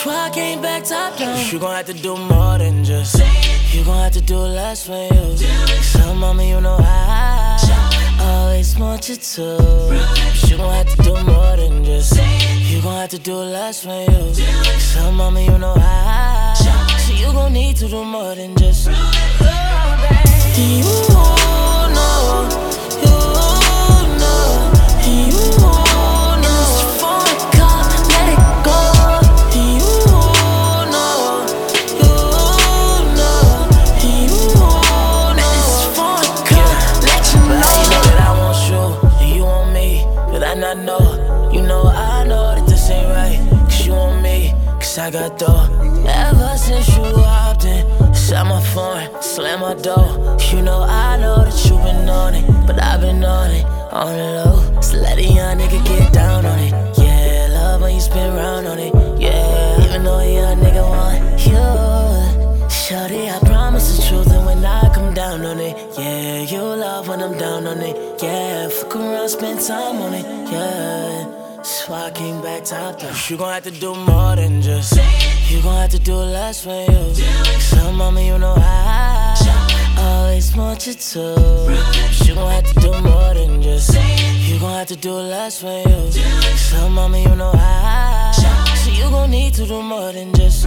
That's why I came back top down. You gon' have to do more than just. You gon' have to do less for you. So mama, you know I always want you to. But you gon' have to do more than just. You gon' have to do less for you. So mama, you know so you gon' need to do more than just. You know, you know, you know. I know, you know, I know that this ain't right. Cause you want me, cause I got dough. Ever since you hopped in, shut my phone, slam my door. You know, I know that you been on it, but I've been on it, on the low. So let a young nigga get down on it. Yeah, love when you spin round on it. Yeah, even though a young nigga want you. Shorty, I promise the truth, and when I come down on it, yeah, you love when I'm down on it, yeah. Fuck around, spend time on it, yeah. So I came back top down. You gon' have to do more than just. You gon' have to do less for you. So mama, you know I always want you to. You gon' have to do more than just. You gon' have to do less for you. So mama, you know so you gon' need to do more than just.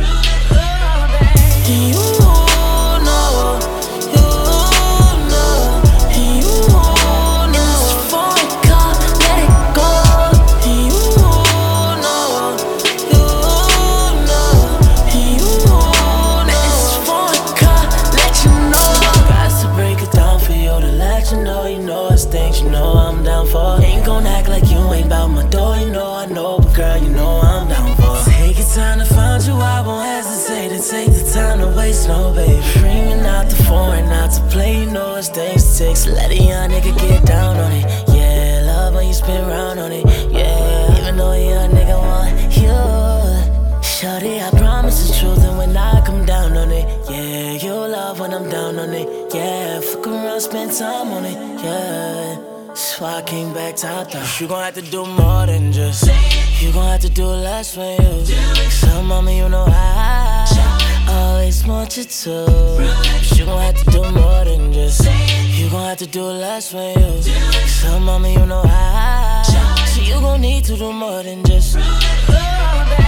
You know, you know, you know. It's a phone call, let it go. You know, you know, you know. It's a phone call, let you know. Got to break it down for you to let you know. You know it's things you know I'm down for. Ain't gon' act like you ain't bout my door. You know I know, but girl, you know I'm down for. Take your time to find you, I won't hesitate to take the time to waste, no baby. Ringing out the phone, not to play, you know it's things to take. So let a young nigga get down on it. Yeah, love when you spin round on it. Yeah, even though a young nigga want you. Shorty, I promise the truth, and when I come down on it, yeah, you love when I'm down on it. Yeah, fuck around, spend time on it. Yeah. So I came back top down. You gon' have to do more than just. You gon' have to do less for you. So mama, you know I always want you to. You gon' have to do more than just. You gon' have to do less for you. So mama, you know so you gon' need to do more than just.